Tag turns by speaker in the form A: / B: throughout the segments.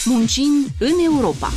A: Muncind în Europa.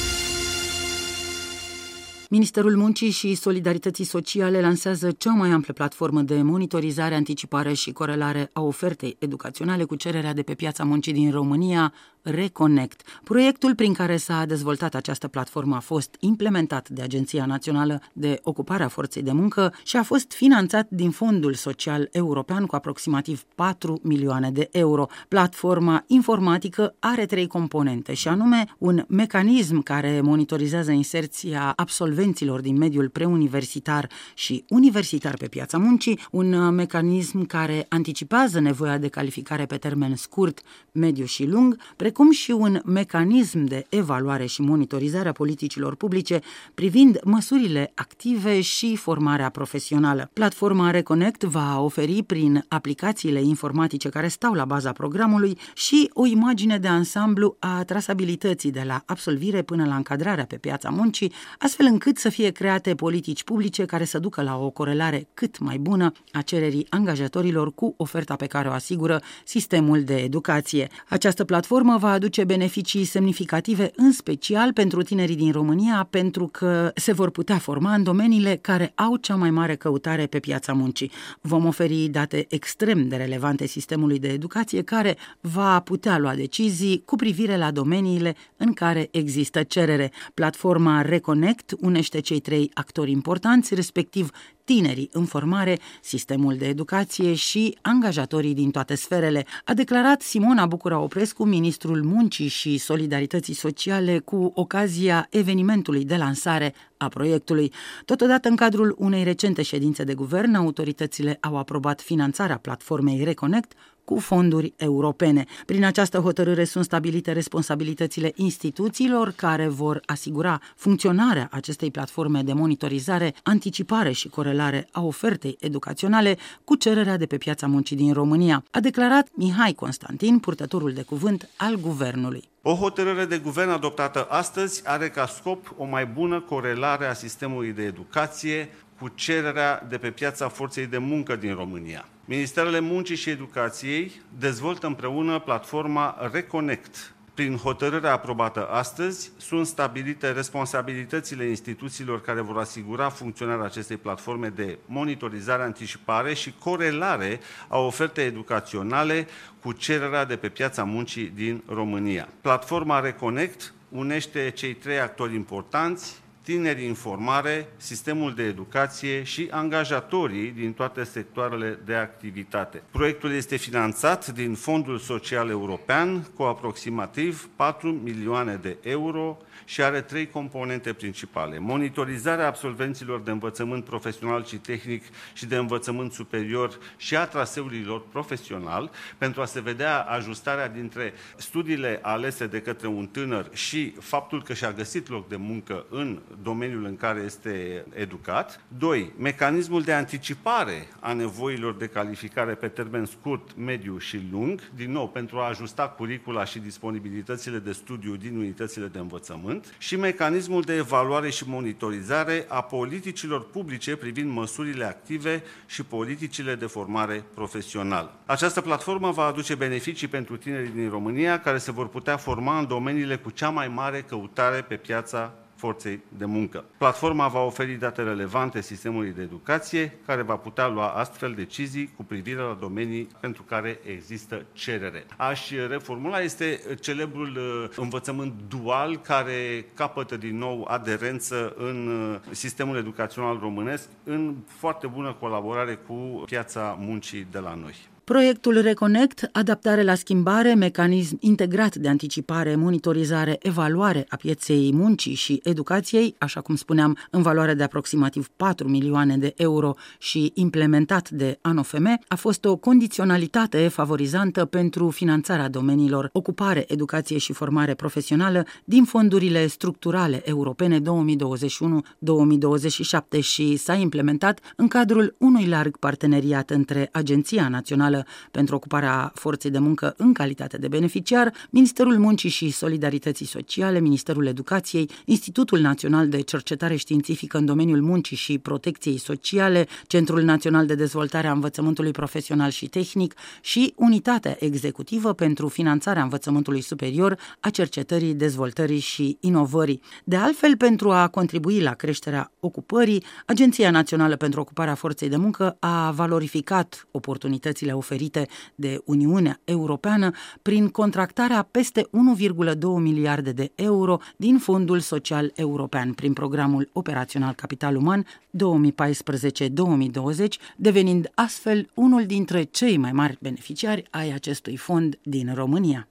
B: Ministerul Muncii și Solidarității Sociale lansează cea mai amplă platformă de monitorizare, anticipare și corelare a ofertei educaționale cu cererea de pe piața muncii din România, Reconnect. Proiectul prin care s-a dezvoltat această platformă a fost implementat de Agenția Națională de Ocupare a Forței de Muncă și a fost finanțat din Fondul Social European cu aproximativ 4 milioane de euro. Platforma informatică are 3 componente, și anume un mecanism care monitorizează inserția absolvenților din mediul preuniversitar și universitar pe piața muncii, un mecanism care anticipează nevoia de calificare pe termen scurt, mediu și lung, precum și un mecanism de evaluare și monitorizare a politicilor publice privind măsurile active și formarea profesională. Platforma Reconnect va oferi prin aplicațiile informatice care stau la baza programului și o imagine de ansamblu a trasabilității de la absolvire până la încadrarea pe piața muncii, astfel încât să fie create politici publice care să ducă la o corelare cât mai bună a cererii angajatorilor cu oferta pe care o asigură sistemul de educație. Această platformă va aduce beneficii semnificative, în special pentru tinerii din România, pentru că se vor putea forma în domeniile care au cea mai mare căutare pe piața muncii. Vom oferi date extrem de relevante sistemului de educație, care va putea lua decizii cu privire la domeniile în care există cerere. Platforma Reconnect unește cei 3 actori importanți, respectiv tinerii în formare, sistemul de educație și angajatorii din toate sferele, a declarat Simona Bucura-Oprescu, ministrul Muncii și Solidarității Sociale, cu ocazia evenimentului de lansare a proiectului. Totodată, în cadrul unei recente ședințe de guvern, autoritățile au aprobat finanțarea platformei Reconnect cu fonduri europene. Prin această hotărâre sunt stabilite responsabilitățile instituțiilor care vor asigura funcționarea acestei platforme de monitorizare, anticipare și corelare a ofertei educaționale cu cererea de pe piața muncii din România, a declarat Mihai Constantin, purtătorul de cuvânt al guvernului.
C: O hotărâre de guvern adoptată astăzi are ca scop o mai bună corelare a sistemului de educație cu cererea de pe piața forței de muncă din România. Ministerele Muncii și Educației dezvoltă împreună platforma Reconnect. Prin hotărârea aprobată astăzi, sunt stabilite responsabilitățile instituțiilor care vor asigura funcționarea acestei platforme de monitorizare, anticipare și corelare a ofertei educaționale cu cererea de pe piața muncii din România. Platforma Reconnect unește cei 3 actori importanți: tinerii în formare, sistemul de educație și angajatorii din toate sectoarele de activitate. Proiectul este finanțat din Fondul Social European cu aproximativ 4 milioane de euro și are 3 componente principale: monitorizarea absolvenților de învățământ profesional și tehnic și de învățământ superior și a traseurilor profesional, pentru a se vedea ajustarea dintre studiile alese de către un tânăr și faptul că și-a găsit loc de muncă în domeniul în care este educat. 2. Mecanismul de anticipare a nevoilor de calificare pe termen scurt, mediu și lung, din nou pentru a ajusta curicula și disponibilitățile de studiu din unitățile de învățământ, și mecanismul de evaluare și monitorizare a politicilor publice privind măsurile active și politicile de formare profesională. Această platformă va aduce beneficii pentru tinerii din România, care se vor putea forma în domeniile cu cea mai mare căutare pe piața forței de muncă. Platforma va oferi date relevante sistemului de educație, care va putea lua astfel decizii cu privire la domenii pentru care există cerere. Aș reformula, este celebrul învățământ dual, care capătă din nou aderență în sistemul educațional românesc, în foarte bună colaborare cu piața muncii de la noi.
B: Proiectul Reconnect, adaptare la schimbare, mecanism integrat de anticipare, monitorizare, evaluare a pieței muncii și educației, așa cum spuneam, în valoare de aproximativ 4 milioane de euro și implementat de ANOFM, a fost o condiționalitate favorizantă pentru finanțarea domeniilor ocupare, educație și formare profesională din fondurile structurale europene 2021-2027 și s-a implementat în cadrul unui larg parteneriat între Agenția Națională Națională pentru Ocuparea Forței de Muncă în calitate de beneficiar, Ministerul Muncii și Solidarității Sociale, Ministerul Educației, Institutul Național de Cercetare Științifică în domeniul muncii și protecției sociale, Centrul Național de Dezvoltare a Învățământului Profesional și Tehnic și Unitatea Executivă pentru Finanțarea Învățământului Superior, a Cercetării, Dezvoltării și Inovării. De altfel, pentru a contribui la creșterea ocupării, Agenția Națională pentru Ocuparea Forței de Muncă a valorificat oportunitățile oferite de Uniunea Europeană prin contractarea peste 1,2 miliarde de euro din Fondul Social European prin Programul Operațional Capital Uman 2014-2020, devenind astfel unul dintre cei mai mari beneficiari ai acestui fond din România.